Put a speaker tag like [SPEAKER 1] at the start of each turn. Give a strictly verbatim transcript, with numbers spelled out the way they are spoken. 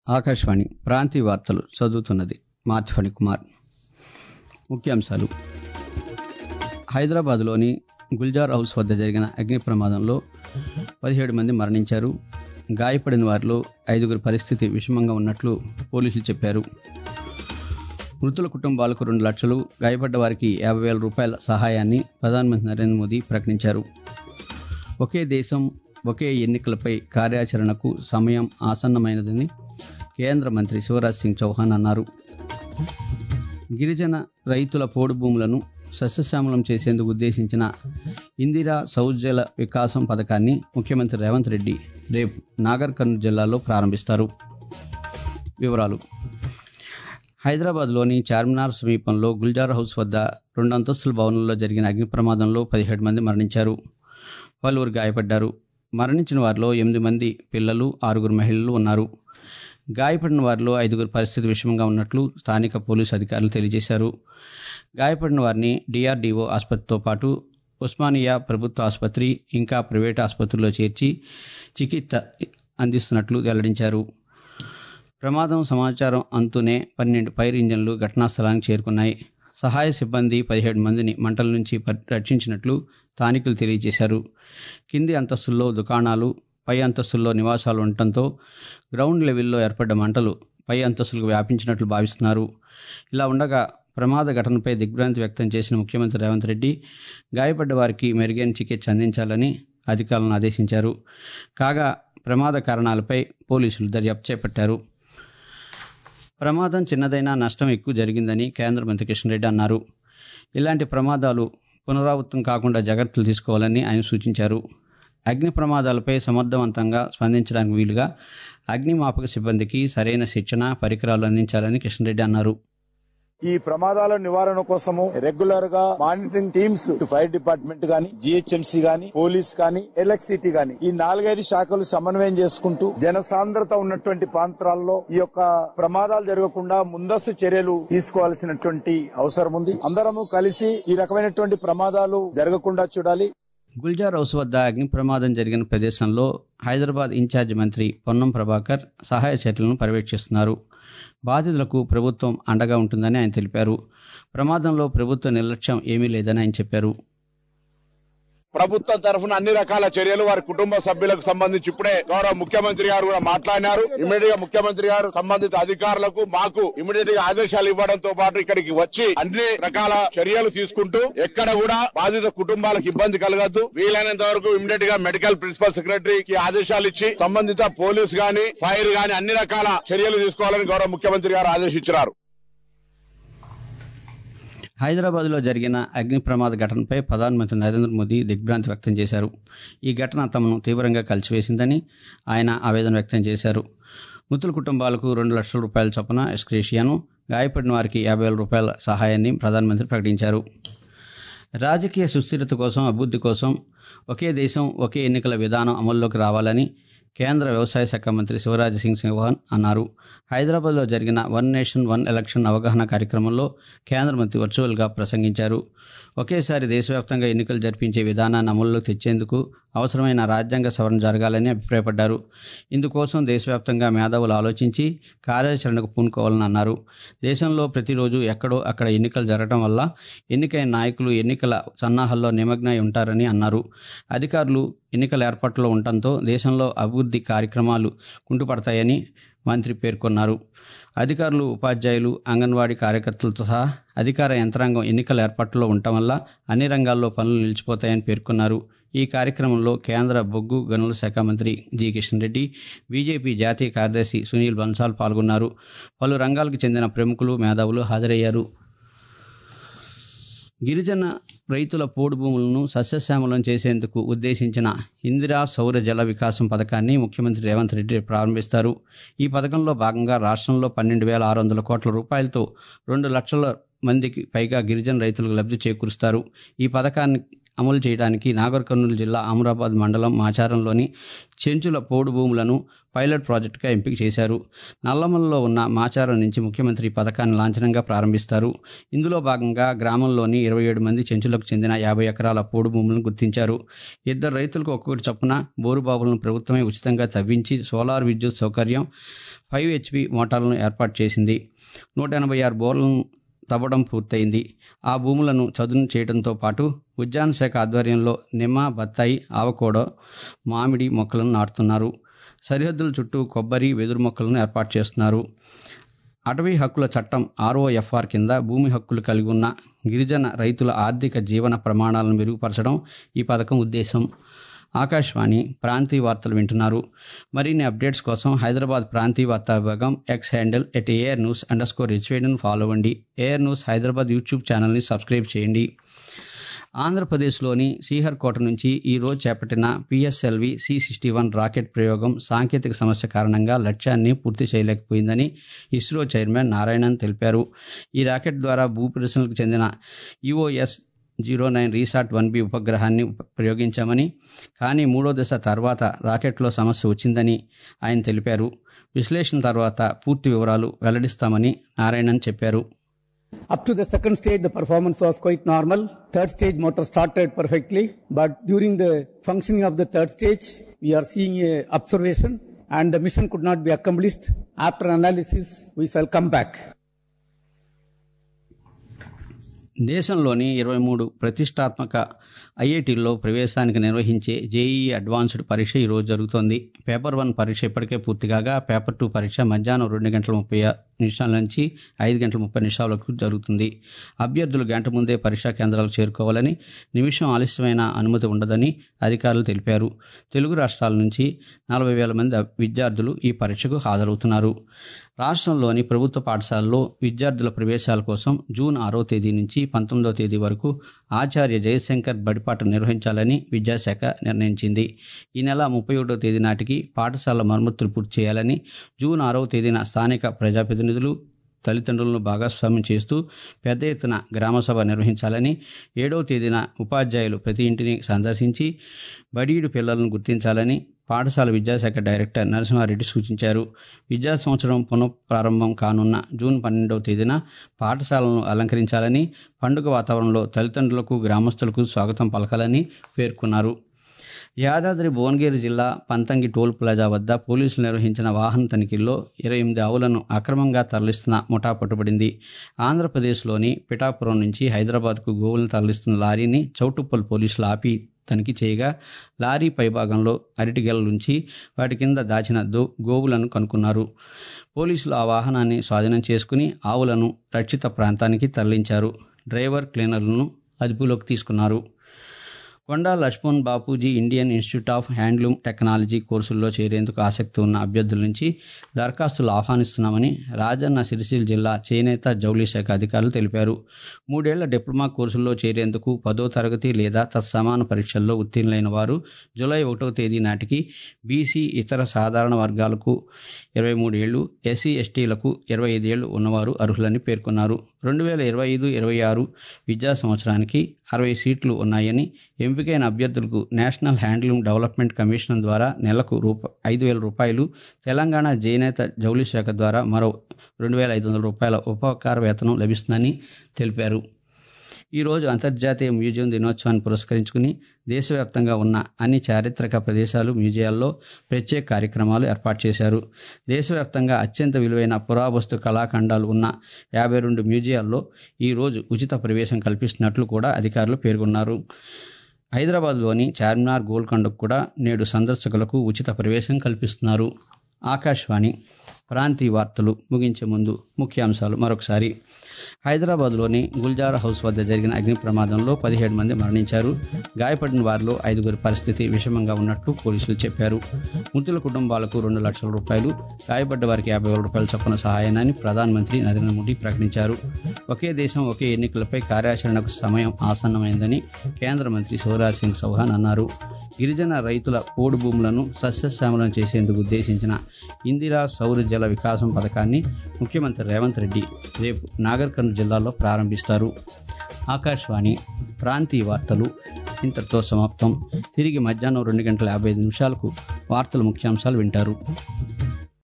[SPEAKER 1] ఆకాశవాణి ప్రాంతీయ వార్తలు చదువుతున్నది మార్తిఫణి కుమార్. ముఖ్యాంశాలు. హైదరాబాద్లోని గుల్జార్ హౌస్ వద్ద జరిగిన అగ్ని ప్రమాదంలో పదిహేడు మంది మరణించారు. గాయపడిన వారిలో ఐదుగురి పరిస్థితి విషమంగా ఉన్నట్లు పోలీసులు చెప్పారు. మృతుల కుటుంబాలకు రెండు లక్షలు, గాయపడ్డ వారికి యాభై వేల రూపాయల సహాయాన్ని ప్రధానమంత్రి నరేంద్ర మోదీ ప్రకటించారు. ఒకే దేశం ఒకే ఎన్నికలపై కార్యాచరణకు సమయం ఆసన్నమైనదని కేంద్ర మంత్రి శివరాజ్ సింగ్ చౌహాన్ అన్నారు. గిరిజన రైతుల పోడు భూములను సస్యశ్యామలం చేసేందుకు ఉద్దేశించిన ఇందిరా సౌజల వికాసం పథకాన్ని ముఖ్యమంత్రి రేవంత్ రెడ్డి రేపు నాగర్ కర్నూలు జిల్లాలో ప్రారంభిస్తారు. వివరాలు. హైదరాబాద్లోని చార్మినార్ సమీపంలో గుల్జార్ హౌస్ వద్ద రెండు అంతస్తుల భవనంలో జరిగిన అగ్ని ప్రమాదంలో పదిహేడు మంది మరణించారు. పలువురు గాయపడ్డారు. మరణించిన వారిలో ఎనిమిది మంది పిల్లలు, ఆరుగురు మహిళలు ఉన్నారు. గాయపడిన వారిలో ఐదుగురు పరిస్థితి విషమంగా ఉన్నట్లు స్థానిక పోలీసు అధికారులు తెలియజేశారు. గాయపడిన వారిని డిఆర్డీఓ ఆసుపత్రితో పాటు ఉస్మానియా ప్రభుత్వ ఆసుపత్రి, ఇంకా ప్రైవేటు ఆసుపత్రుల్లో చేర్చి చికిత్స అందిస్తున్నట్లు వెల్లడించారు. ప్రమాదం సమాచారం అందుతూనే పన్నెండు ఫైర్ ఇంజన్లు ఘటనా స్థలానికి చేరుకున్నాయి. సహాయ సిబ్బంది పదిహేడు మందిని మంటల నుంచి రక్షించినట్లు స్థానికులు తెలియజేశారు. కింది అంతస్తుల్లో దుకాణాలు, పై అంతస్తుల్లో నివాసాలు ఉండటంతో గ్రౌండ్ లెవెల్లో ఏర్పడ్డ మంటలు పై అంతస్తులకు వ్యాపించినట్లు భావిస్తున్నారు. ఇలా ఉండగా ప్రమాద ఘటనపై దిగ్భ్రాంతి వ్యక్తం చేసిన ముఖ్యమంత్రి రేవంత్ రెడ్డి గాయపడ్డ వారికి మెరుగైన చికిత్స అందించాలని అధికారులను ఆదేశించారు. కాగా ప్రమాద కారణాలపై పోలీసులు దర్యాప్తు చేపట్టారు. ప్రమాదం చిన్నదైనా నష్టం ఎక్కువ జరిగిందని కేంద్ర మంత్రి కిషన్ రెడ్డి అన్నారు. ఇలాంటి ప్రమాదాలు పునరావృతం కాకుండా జాగ్రత్తలు తీసుకోవాలని ఆయన సూచించారు. అగ్ని ప్రమాదాలపై సమర్థవంతంగా స్పందించడానికి వీలుగా అగ్నిమాపక సిబ్బందికి సరైన శిక్షణ, పరికరాలు అందించాలని కిషన్ రెడ్డి అన్నారు.
[SPEAKER 2] ఈ ప్రమాదాల నివారణ కోసము రెగ్యులర్ గా మానిటరింగ్ టీమ్స్ ఫైర్ డిపార్ట్మెంట్ గాని, జిహెచ్ఎంసీ గాని, పోలీస్ గాని, ఎలక్ట్రిసిటీ గాని ఈ నాలుగైదు శాఖలు సమన్వయం చేసుకుంటూ జనసాంద్రత ఉన్నటువంటి ప్రాంతాల్లో ఈ యొక్క ప్రమాదాలు జరగకుండా ముందస్తు చర్యలు తీసుకోవాల్సినటువంటి అవసరం ఉంది. అందరము కలిసి ఈ రకమైనటువంటి ప్రమాదాలు జరగకుండా చూడాలి.
[SPEAKER 1] గుల్జార్ హౌస్ వద్ద అగ్ని ప్రమాదం జరిగిన ప్రదేశంలో హైదరాబాద్ ఇన్ఛార్జి మంత్రి పొన్నం ప్రభాకర్ సహాయ చర్యలను పర్యవేక్షిస్తున్నారు. బాధితులకు ప్రభుత్వం అండగా ఉంటుందని ఆయన తెలిపారు. ప్రమాదంలో ప్రభుత్వ నిర్లక్ష్యం ఏమీ లేదని ఆయన చెప్పారు.
[SPEAKER 3] ప్రభుత్వం తరఫున అన్ని రకాల చర్యలు వారి కుటుంబ సభ్యులకు సంబంధించి ఇప్పుడే గౌరవ ముఖ్యమంత్రి గారు కూడా మాట్లాడినారు. ఇమీడియట్ గా ముఖ్యమంత్రి గారు సంబంధిత అధికారులకు మాకు ఇమీడియట్ గా ఆదేశాలు ఇవ్వడంతో పాటు ఇక్కడికి వచ్చి అన్ని రకాల చర్యలు తీసుకుంటూ ఎక్కడ కూడా బాధిత కుటుంబాలకు ఇబ్బంది కలగద్దు, వీలైనంత వరకు ఇమీడియట్ గా మెడికల్ ప్రిన్సిపల్ సెక్రటరీకి ఆదేశాలు ఇచ్చి సంబంధిత పోలీస్ గాని, ఫైర్ గాని అన్ని రకాల చర్యలు తీసుకోవాలని గౌరవ ముఖ్యమంత్రి గారు ఆదేశించారు.
[SPEAKER 1] హైదరాబాద్లో జరిగిన అగ్ని ప్రమాద ఘటనపై ప్రధానమంత్రి నరేంద్ర మోదీ దిగ్భ్రాంతి వ్యక్తం చేశారు. ఈ ఘటన తమను తీవ్రంగా కలిసివేసిందని ఆయన ఆవేదన వ్యక్తం చేశారు. మృతుల కుటుంబాలకు రెండు లక్షల రూపాయల చొప్పున ఎక్స్గ్రేషియాను, గాయపడిన వారికి యాభై వేల రూపాయల సహాయాన్ని ప్రధానమంత్రి ప్రకటించారు. రాజకీయ సుస్థిరత కోసం, అభివృద్ధి కోసం ఒకే దేశం ఒకే ఎన్నికల విధానం అమల్లోకి రావాలని కేంద్ర వ్యవసాయ శాఖ మంత్రి శివరాజ్ సింగ్ చౌహాన్ అన్నారు. హైదరాబాద్లో జరిగిన వన్ నేషన్ వన్ ఎలక్షన్ అవగాహన కార్యక్రమంలో కేంద్ర మంత్రి వర్చువల్గా ప్రసంగించారు. ఒకేసారి దేశవ్యాప్తంగా ఎన్నికలు జరిపించే విధానాన్ని అమల్లోకి తెచ్చేందుకు అవసరమైన రాజ్యాంగ సవరణ జరగాలని అభిప్రాయపడ్డారు. ఇందుకోసం దేశవ్యాప్తంగా మేధావులు ఆలోచించి కార్యాచరణకు పూనుకోవాలని అన్నారు. దేశంలో ప్రతిరోజు ఎక్కడో అక్కడ ఎన్నికలు జరగడం వల్ల ఎన్నికైన నాయకులు ఎన్నికల సన్నాహాల్లో నిమగ్నమై ఉంటారని అన్నారు. అధికారులు ఎన్నికల ఏర్పాట్లో ఉండటంతో దేశంలో అభివృద్ధి కార్యక్రమాలు కుంటుపడతాయని మంత్రి పేర్కొన్నారు. అధికారులు, ఉపాధ్యాయులు, అంగన్వాడీ కార్యకర్తలతో సహా అధికార యంత్రాంగం ఎన్నికల ఏర్పాట్లో ఉండటం వల్ల అన్ని రంగాల్లో పనులు నిలిచిపోతాయని పేర్కొన్నారు. ఈ కార్యక్రమంలో కేంద్ర బొగ్గు గనుల శాఖ మంత్రి జి కిషన్ రెడ్డి, బీజేపీ జాతీయ కార్యదర్శి సునీల్ బన్సాల్ పాల్గొన్నారు. పలు రంగాలకు చెందిన ప్రముఖులు, మేధావులు హాజరయ్యారు. గిరిజన రైతుల పోడు భూములను సస్యశ్యామలం చేసేందుకు ఉద్దేశించిన ఇందిరా సౌర జల వికాసం పథకాన్ని ముఖ్యమంత్రి రేవంత్ రెడ్డి ప్రారంభిస్తారు. ఈ పథకంలో భాగంగా రాష్ట్రంలో పన్నెండు వేల ఆరు వందల కోట్ల రూపాయలతో రెండు లక్షల మందికి పైగా గిరిజన రైతులకు లబ్ధి చేకూరుస్తారు. ఈ పథకాన్ని అమలు చేయడానికి నాగర్ కర్నూలు జిల్లా అమరాబాద్ మండలం మాచారంలోని చెంచుల పోడు భూములను పైలట్ ప్రాజెక్టుగా ఎంపిక చేశారు. నల్లమలలో ఉన్న మాచారం నుంచి ముఖ్యమంత్రి ఈ పథకాన్ని లాంఛనంగా ప్రారంభిస్తారు. ఇందులో భాగంగా గ్రామంలోని ఇరవై ఏడు మంది చెంచులకు చెందిన యాభై ఎకరాల పోడు భూములను గుర్తించారు. ఇద్దరు రైతులకు ఒక్కొక్కటి చొప్పున బోరుబావులను ప్రభుత్వమే ఉచితంగా తవ్వించి సోలార్ విద్యుత్ సౌకర్యం, ఫైవ్ హెచ్పి మోటార్లను ఏర్పాటు చేసింది. నూట ఎనభై ఆరు బోర్లను తవ్వడం పూర్తయింది. ఆ భూములను చదును చేయడంతో పాటు ఉద్యాన శాఖ ఆధ్వర్యంలో నిమ్మ, బత్తాయి, ఆవకోడో, మామిడి మొక్కలను నాటుతున్నారు. సరిహద్దుల చుట్టూ కొబ్బరి, వెదురు మొక్కలను ఏర్పాటు చేస్తున్నారు. అటవీ హక్కుల చట్టం ఆర్ఓఎఫ్ఆర్ కింద భూమి హక్కులు కలిగి ఉన్న గిరిజన రైతుల ఆర్థిక జీవన ప్రమాణాలను మెరుగుపరచడం ఈ పథకం ఉద్దేశం. ఆకాశవాణి ప్రాంతీయ వార్తలు వింటున్నారు. మరిన్ని అప్డేట్స్ కోసం హైదరాబాద్ ప్రాంతీయ వార్తా విభాగం X handle at AIR news underscore రిచ్వేడ్ను ఫాలో అవ్వండి. ఏఆర్ న్యూస్ హైదరాబాద్ యూట్యూబ్ ఛానల్ని సబ్స్క్రైబ్ చేయండి. ఆంధ్రప్రదేశ్లోని శ్రీహరికోట నుంచి ఈ రోజు చేపట్టిన PSLV C sixty one rocket ప్రయోగం సాంకేతిక సమస్య కారణంగా లక్ష్యాన్ని పూర్తి చేయలేకపోయిందని ఇస్రో చైర్మన్ నారాయణన్ తెలిపారు. ఈ రాకెట్ ద్వారా భూప్రదర్శనకు చెందిన EOS zero nine RISAT one B ఉపగ్రహాన్ని ప్రయోగించామని, కానీ మూడో దశ తర్వాత రాకెట్లో సమస్య వచ్చిందని ఆయన తెలిపారు. విశ్లేషణ తర్వాత పూర్తి వివరాలు వెల్లడిస్తామని నారాయణన్ చెప్పారు.
[SPEAKER 4] Up to the second stage, the performance was quite normal. Third stage motor started perfectly, but during the functioning of the third stage, we are seeing a observation and the mission could not be accomplished. After analysis, we shall come back.
[SPEAKER 1] దేశంలోని ఇరవై మూడు ప్రతిష్టాత్మక ఐఐటీల్లో ప్రవేశానికి నిర్వహించే JEE advanced పరీక్ష ఈరోజు జరుగుతోంది. Paper one పరీక్ష ఇప్పటికే పూర్తి కాగా పేపర్ టూ పరీక్ష మధ్యాహ్నం రెండు గంటల ముప్పై నిమిషాల నుంచి ఐదు గంటల ముప్పై నిమిషాలకు జరుగుతుంది. అభ్యర్థులు గంట ముందే పరీక్షా కేంద్రాలకు చేరుకోవాలని, నిమిషం ఆలస్యమైన అనుమతి ఉండదని అధికారులు తెలిపారు. తెలుగు రాష్ట్రాల నుంచి నలభై వేల మంది విద్యార్థులు ఈ పరీక్షకు హాజరవుతున్నారు. రాష్ట్రంలోని ప్రభుత్వ పాఠశాలల్లో విద్యార్థుల ప్రవేశాల కోసం జూన్ ఆరో తేదీ నుంచి పంతొమ్మిదవ తేదీ వరకు ఆచార్య జయశంకర్ బడిపాట నిర్వహించాలని విద్యాశాఖ నిర్ణయించింది. ఈ నెల ముప్పై ఒకటో తేదీ నాటికి పాఠశాల మరమ్మతులు పూర్తి చేయాలని, జూన్ ఆరవ తేదీన స్థానిక ప్రజాప్రతినిధులు, తల్లిదండ్రులను భాగస్వామ్యం చేస్తూ పెద్ద ఎత్తున గ్రామసభ నిర్వహించాలని, ఏడవ తేదీన ఉపాధ్యాయులు ప్రతి ఇంటిని సందర్శించి బడీడు పిల్లలను గుర్తించాలని పాఠశాల విద్యాశాఖ డైరెక్టర్ నరసింహారెడ్డి సూచించారు. విద్యా సంవత్సరం పునఃప్రారంభం కానున్న జూన్ పన్నెండవ తేదీన పాఠశాలను అలంకరించాలని, పండుగ వాతావరణంలో తల్లిదండ్రులకు, గ్రామస్తులకు స్వాగతం పలకాలని పేర్కొన్నారు. యాదాద్రి భువనగిరి జిల్లా పంతంగి టోల్ ప్లాజా వద్ద పోలీసులు నిర్వహించిన వాహన తనిఖీల్లో ఇరవై ఎనిమిది ఆవులను అక్రమంగా తరలిస్తున్న ముఠా పట్టుబడింది. ఆంధ్రప్రదేశ్లోని పిఠాపురం నుంచి హైదరాబాద్కు గోవులను తరలిస్తున్న లారీని చౌటుప్పల్ పోలీసులు ఆపి తనిఖీ చేయగా లారీ పైభాగంలో అరటిగెలలుంచి వాటి కింద దాచిన దో గోవులను కనుక్కున్నారు. పోలీసులు ఆ వాహనాన్ని స్వాధీనం చేసుకుని ఆవులను రక్షిత ప్రాంతానికి తరలించారు. డ్రైవర్, క్లీనర్లను అదుపులోకి తీసుకున్నారు. Konda Laxman Bapuji Indian Institute of Handloom Technology కోర్సుల్లో చేరేందుకు ఆసక్తి ఉన్న అభ్యర్థుల నుంచి దరఖాస్తులు ఆహ్వానిస్తున్నామని రాజన్న సిరిసిల్ల జిల్లా చేనేత జౌళి శాఖ అధికారులు తెలిపారు. మూడేళ్ల డిప్లొమా కోర్సుల్లో చేరేందుకు పదో తరగతి లేదా తత్సమాన పరీక్షల్లో ఉత్తీర్ణులైన వారు జూలై ఒకటవ తేదీ నాటికి, బీసీ, ఇతర సాధారణ వర్గాలకు ఇరవై మూడేళ్లు, ఎస్సీ ఎస్టీలకు ఇరవై ఐదేళ్లు ఉన్నవారు అర్హులని పేర్కొన్నారు. రెండు వేల ఇరవై ఐదు ఇరవై ఆరు విద్యా సంవత్సరానికి అరవై సీట్లు ఉన్నాయని, ఎంపికైన అభ్యర్థులకు నేషనల్ హ్యాండ్లూమ్ డెవలప్మెంట్ కమిషన్ ద్వారా నెలకు రూప ఐదు వేల రూపాయలు, తెలంగాణ చేనేత జౌళి శాఖ ద్వారా మరో రెండు వేల ఐదు వందల రూపాయల ఉపకార వేతనం లభిస్తుందని తెలిపారు. ఈరోజు అంతర్జాతీయ మ్యూజియం దినోత్సవాన్ని పురస్కరించుకుని దేశవ్యాప్తంగా ఉన్న అన్ని చారిత్రక ప్రదేశాలు, మ్యూజియాల్లో ప్రత్యేక కార్యక్రమాలు ఏర్పాటు చేశారు. దేశవ్యాప్తంగా అత్యంత విలువైన పురావస్తు కళాఖండాలు ఉన్న యాభై రెండు మ్యూజియాల్లో ఈరోజు ఉచిత ప్రవేశం కల్పిస్తున్నట్లు కూడా అధికారులు పేర్కొన్నారు. హైదరాబాద్లోని చార్మినార్, గోల్కొండకు కూడా నేడు సందర్శకులకు ఉచిత ప్రవేశం కల్పిస్తున్నారు. ఆకాశవాణి ప్రాంతీయ వార్తలు ముగించే ముందు ముఖ్యాంశాలు మరొకసారి. హైదరాబాద్లోని గుల్జార్ హౌస్ వద్ద జరిగిన అగ్ని ప్రమాదంలో పదిహేడు మంది మరణించారు. గాయపడిన వారిలో ఐదుగురి పరిస్థితి విషమంగా ఉన్నట్లు పోలీసులు చెప్పారు. మృతుల కుటుంబాలకు రెండు లక్షల రూపాయలు, గాయపడ్డ వారికి యాభై వేల రూపాయల చొప్పున సహాయాన్ని ప్రధానమంత్రి నరేంద్ర మోదీ ప్రకటించారు. ఒకే దేశం ఒకే ఎన్నికలపై కార్యాచరణకు సమయం ఆసన్నమైందని కేంద్ర మంత్రి శివరాజ్ సింగ్ చౌహాన్ అన్నారు. గిరిజన రైతుల పోడు భూములను సస్యశ్యామలం చేసేందుకు ఉద్దేశించిన ఇందిరా సౌర జల వికాసం పథకాన్ని ముఖ్యమంత్రి రేవంత్ రెడ్డి రేపు నాగర్ కర్నూలు జిల్లాలో ప్రారంభిస్తారు. ఆకాశవాణి ప్రాంతీయ వార్తలు ఇంతటితో సమాప్తం. తిరిగి మధ్యాహ్నం రెండు గంటల యాభై ఐదు నిమిషాలకు వార్తల ముఖ్యాంశాలు వింటారు.